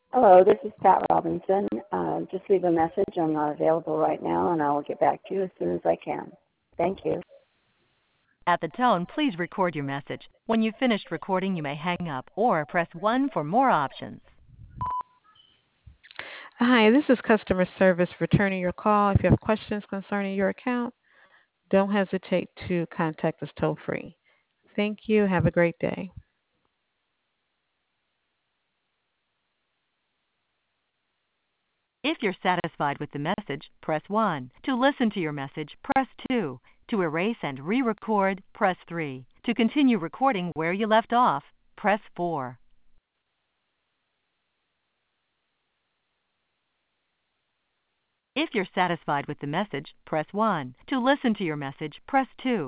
Hello, this is Pat Robinson. Just leave a message. I'm not available right now, and I will get back to you as soon as I can. Thank you. At the tone, please record your message. When you've finished recording, you may hang up or press 1 for more options. Hi, this is customer service returning your call. If you have questions concerning your account, don't hesitate to contact us toll free. Thank you. Have a great day. If you're satisfied with the message, press 1. To listen to your message, press 2. To erase and re-record, press 3. To continue recording where you left off, press 4. If you're satisfied with the message, press 1. To listen to your message, press 2.